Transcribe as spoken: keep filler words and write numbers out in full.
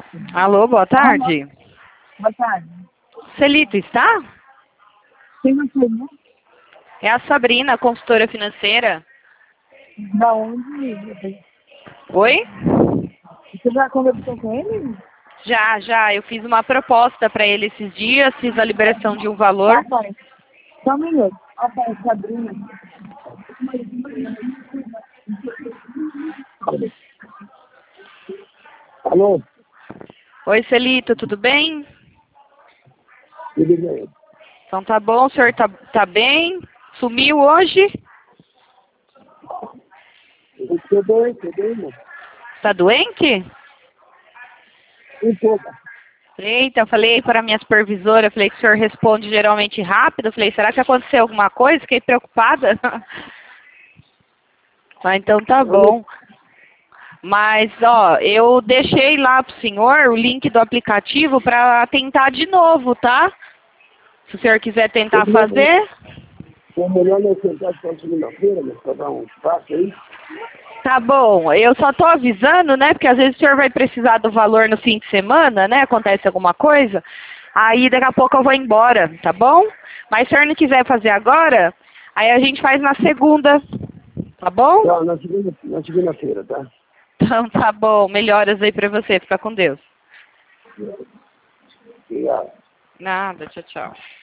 Alô, boa Alô, tarde. boa tarde. Celito está? Quem você é? É a Sabrina, consultora financeira. Da onde? Oi? Você já conversou com ele? Já, já. Eu fiz uma proposta para ele esses dias, fiz a liberação de um valor. Rapaz, só um minuto. Rapaz, Sabrina. Alô? Oi, Celito, tudo bem? Tudo bem? Então tá bom, o senhor tá, tá bem? Sumiu hoje? Tudo bem, tudo bem, irmão? Tá doente? Um pouco. Eita, eu falei para a minha supervisora, falei que o senhor responde geralmente rápido. Eu falei, será que aconteceu alguma coisa? Fiquei preocupada. Ah, então tá bom. Mas, ó, eu deixei lá pro senhor o link do aplicativo para tentar de novo, tá? Se o senhor quiser tentar fazer. É melhor não sentar só segunda-feira, mas pra dar um espaço aí. Tá bom, eu só tô avisando, né? Porque às vezes o senhor vai precisar do valor no fim de semana, né? Acontece alguma coisa. Aí daqui a pouco eu vou embora, tá bom? Mas se o senhor não quiser fazer agora, aí a gente faz na segunda, tá bom? Tá, na segunda, na segunda-feira, tá? Então tá bom, melhoras aí pra você, fica com Deus. Obrigado. Nada, tchau, tchau.